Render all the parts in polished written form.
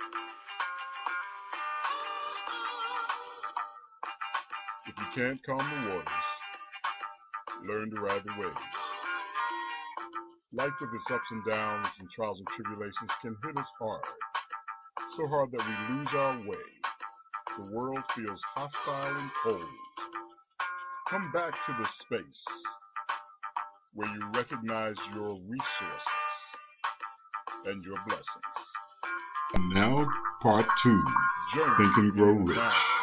If you can't calm the waters, learn to ride the waves. Life with its ups and downs and trials and tribulations can hit us hard. So hard that we lose our way. The world feels hostile and cold. Come back to the space where you recognize your resources and your blessings. And now, part 2, Think and Grow Rich.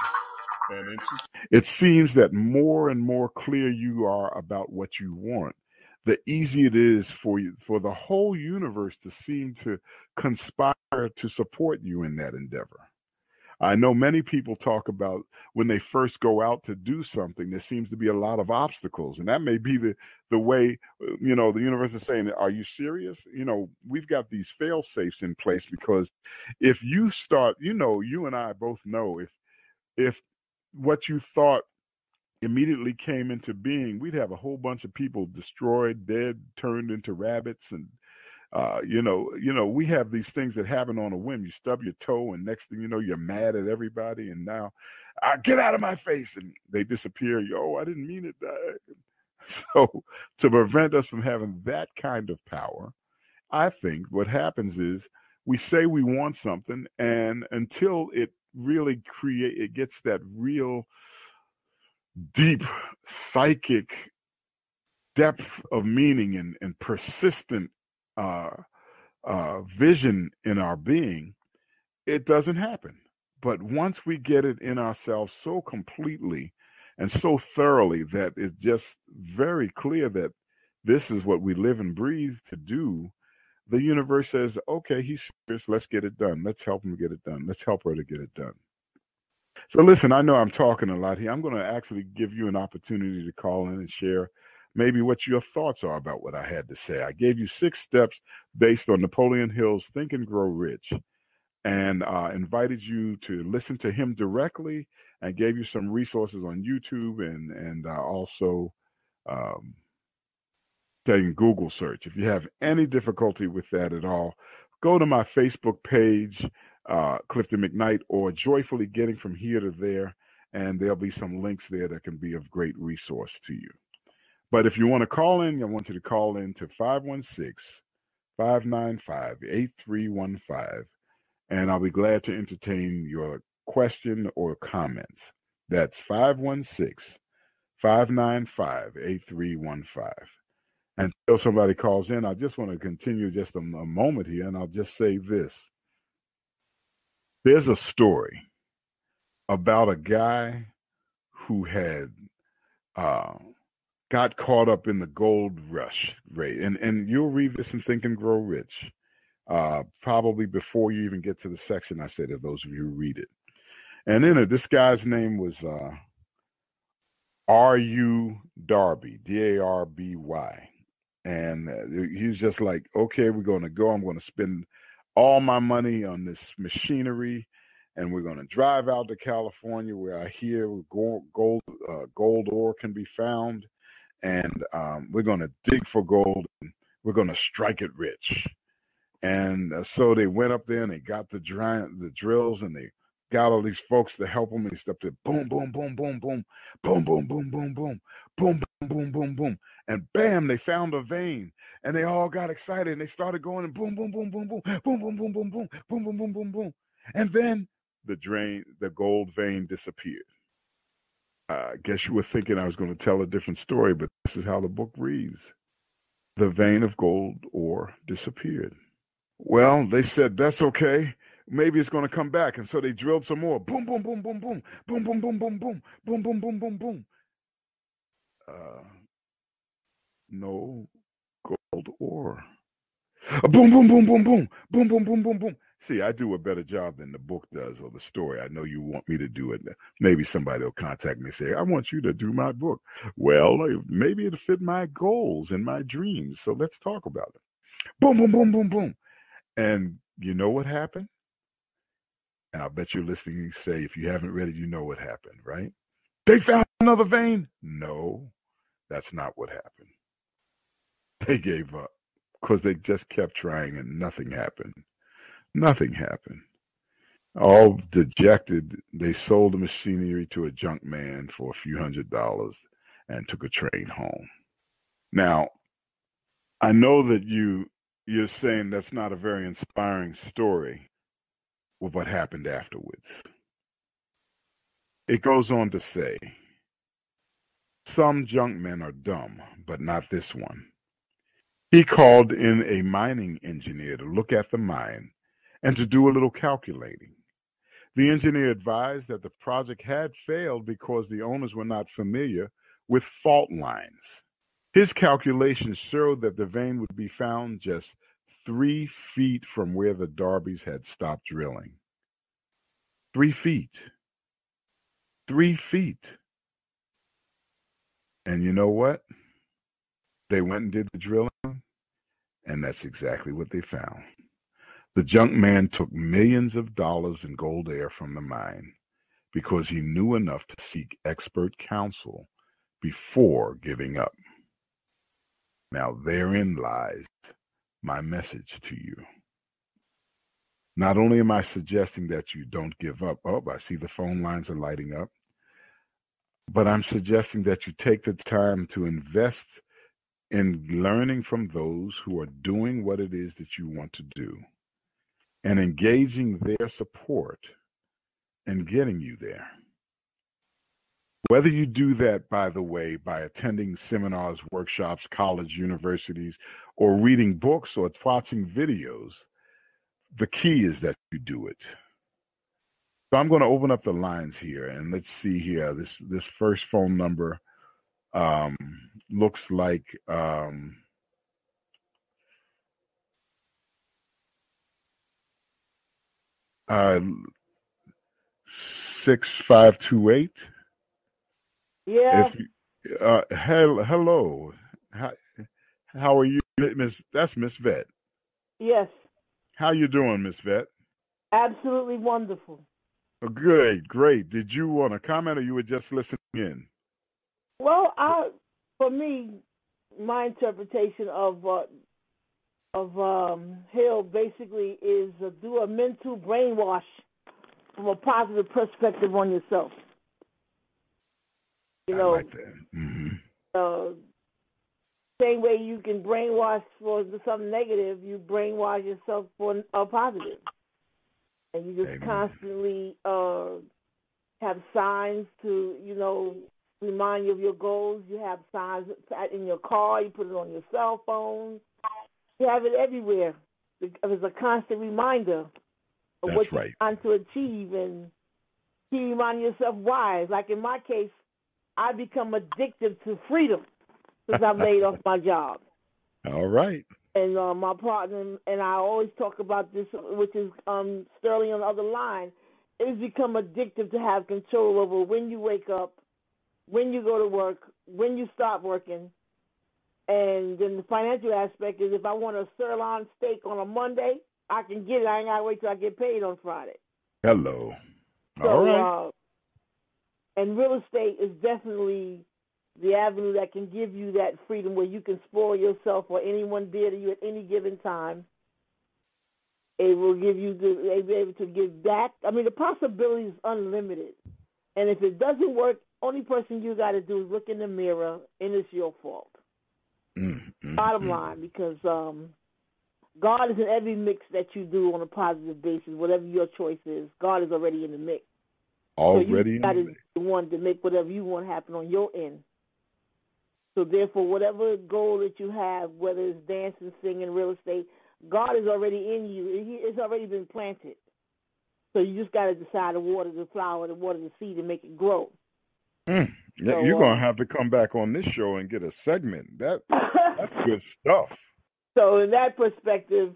It seems that more and more clear you are about what you want, the easier it is for the whole universe to seem to conspire to support you in that endeavor. I know many people talk about when they first go out to do something, there seems to be a lot of obstacles. And that may be the way, the universe is saying, are you serious? We've got these fail safes in place because if you start, you and I both know if what you thought immediately came into being, we'd have a whole bunch of people destroyed, dead, turned into rabbits. And, we have these things that happen on a whim. You stub your toe and next thing you know, you're mad at everybody. And now, get out of my face. And they disappear. I didn't mean it. So to prevent us from having that kind of power, I think what happens is we say we want something, and until it really it gets that real deep psychic depth of meaning and persistent vision in our being, it doesn't happen. But once we get it in ourselves so completely and so thoroughly that it's just very clear that this is what we live and breathe to do, the universe says, okay, he's serious, let's get it done. Let's help him get it done. Let's help her to get it done. So listen, I know I'm talking a lot here. I'm going to actually give you an opportunity to call in and share maybe what your thoughts are about what I had to say. I gave you 6 steps based on Napoleon Hill's Think and Grow Rich, and invited you to listen to him directly, and gave you some resources on YouTube and also saying Google search. If you have any difficulty with that at all, go to my Facebook page, Clifton McKnight, or Joyfully Getting From Here to There, and there'll be some links there that can be of great resource to you. But if you want to call in, I want you to call in to 516-595-8315, and I'll be glad to entertain your question or comments. That's 516-595-8315. Until somebody calls in, I just want to continue just a moment here, and I'll just say this. There's a story about a guy who had got caught up in the gold rush rate. And you'll read this in Think and Grow Rich, probably before you even get to the section I said, of those of you who read it. And in it, this guy's name was R.U. Darby, D-A-R-B-Y. And he's just like, okay, we're going to go. I'm going to spend all my money on this machinery, and we're going to drive out to California, where I hear gold ore can be found, and we're going to dig for gold, and we're going to strike it rich. And so they went up there and they got the drills, and they got all these folks to help them. And they stepped there, boom, boom, boom, boom, boom, boom, boom, boom, boom, boom, boom, boom, boom, boom, boom, and bam, they found a vein, and they all got excited, and they started going, and boom, boom, boom, boom, boom, boom, boom, boom, boom, boom, boom, boom, boom, boom, boom, and then the gold vein disappeared. I guess you were thinking I was going to tell a different story, but this is how the book reads. The vein of gold ore disappeared. Well, they said, that's okay. Maybe it's going to come back. And so they drilled some more. Boom, boom, boom, boom, boom, boom, boom, boom, boom, boom, boom, boom, boom, boom, boom. No gold ore. Boom, boom, boom, boom, boom, boom, boom, boom, boom, boom. See, I do a better job than the book does, or the story. I know you want me to do it. Maybe somebody will contact me and say, I want you to do my book. Well, maybe it'll fit my goals and my dreams. So let's talk about it. Boom, boom, boom, boom, boom. And you know what happened? And I bet you're listening and say, if you haven't read it, you know what happened, right? They found another vein. No, that's not what happened. They gave up because they just kept trying and nothing happened. Nothing happened. All dejected, they sold the machinery to a junk man for a few $100s and took a train home. Now, I know that you're saying that's not a very inspiring story with what happened afterwards. It goes on to say, some junk men are dumb, but not this one. He called in a mining engineer to look at the mine and to do a little calculating. The engineer advised that the project had failed because the owners were not familiar with fault lines. His calculations showed that the vein would be found just 3 feet from where the Darbys had stopped drilling. 3 feet. 3 feet. And you know what? They went and did the drilling, and that's exactly what they found. The junk man took millions of dollars in gold air from the mine because he knew enough to seek expert counsel before giving up. Now therein lies my message to you. Not only am I suggesting that you don't give up. Oh, I see the phone lines are lighting up. But I'm suggesting that you take the time to invest in learning from those who are doing what it is that you want to do and engaging their support and getting you there. Whether you do that, by the way, by attending seminars, workshops, college, universities, or reading books or watching videos, the key is that you do it. So I'm going to open up the lines here, and let's see here. This first phone number looks like 6528. Yeah. Hello. How are you, Miss? That's Miss Vet. Yes. How you doing, Miss Vet? Absolutely wonderful. Oh, good, great. Did you want to comment, or you were just listening in? Well, for me, my interpretation of Hill basically is do a mental brainwash from a positive perspective on yourself. I like that. Mm-hmm. Same way you can brainwash for something negative, you brainwash yourself for a positive. And you just constantly have signs to, remind you of your goals. You have signs in your car. You put it on your cell phone. You have it everywhere. It's a constant reminder of what you're trying to achieve. And keep reminding yourself why. Like in my case, I become addicted to freedom since I've laid off my job. All right. And my partner and I always talk about this, which is Sterling on the other line. It has become addictive to have control over when you wake up, when you go to work, when you stop working. And then the financial aspect is if I want a sirloin steak on a Monday, I can get it. I ain't got to wait till I get paid on Friday. Hello. All right. And real estate is definitely the avenue that can give you that freedom where you can spoil yourself or anyone dear to you at any given time. It will give you be able to give back. I mean, the possibility is unlimited. And if it doesn't work, only person you got to do is look in the mirror, and it's your fault. Bottom line, because God is in every mix that you do on a positive basis, whatever your choice is. God is already in the mix. Already in the mix. So you got to be the one to make whatever you want happen on your end. So therefore, whatever goal that you have, whether it's dancing, singing, real estate, God is already in you. It's already been planted. So you just got to decide to water the flower, to water the seed, and make it grow. So, you're going to have to come back on this show and get a segment. That's good stuff. So in that perspective,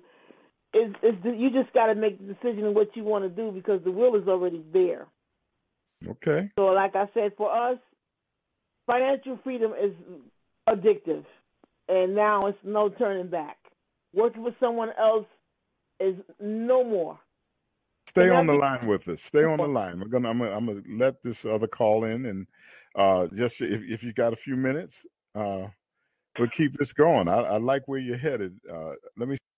you just got to make the decision of what you want to do because the will is already there. Okay. So like I said, for us, financial freedom is addictive, and now it's no turning back. Working with someone else is no more. Stay on the line with us. Stay on the line. I'm gonna let this other call in, and just if you got a few minutes, we'll keep this going. I like where you're headed. Let me